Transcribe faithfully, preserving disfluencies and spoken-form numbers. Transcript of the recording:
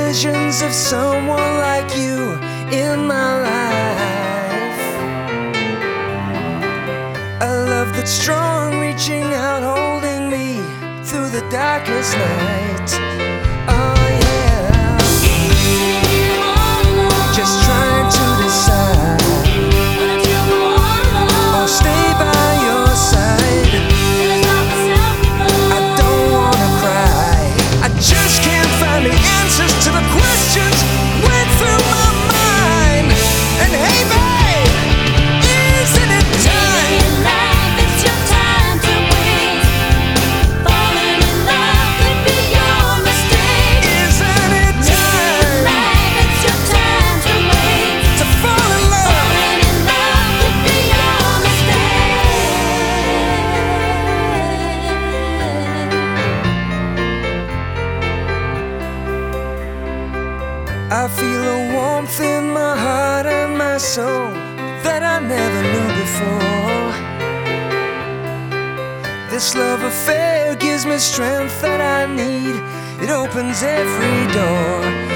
visions of someone like you in my life. A love that's strong, reaching out, holding me through the darkest night. Oh yeah. Just trying to decide, or stay by your side. I don't wanna cry, I just can't find the answers to the questions went through my mind. And hey babe, isn't it time? It's your time to wait. Falling in love could be your mistake. Isn't it time It's your time to wait. to fall in love? Falling in love could be your mistake. I feel a warmth in my heart and my soul that I never knew before. This love affair gives me strength that I need. It opens every door.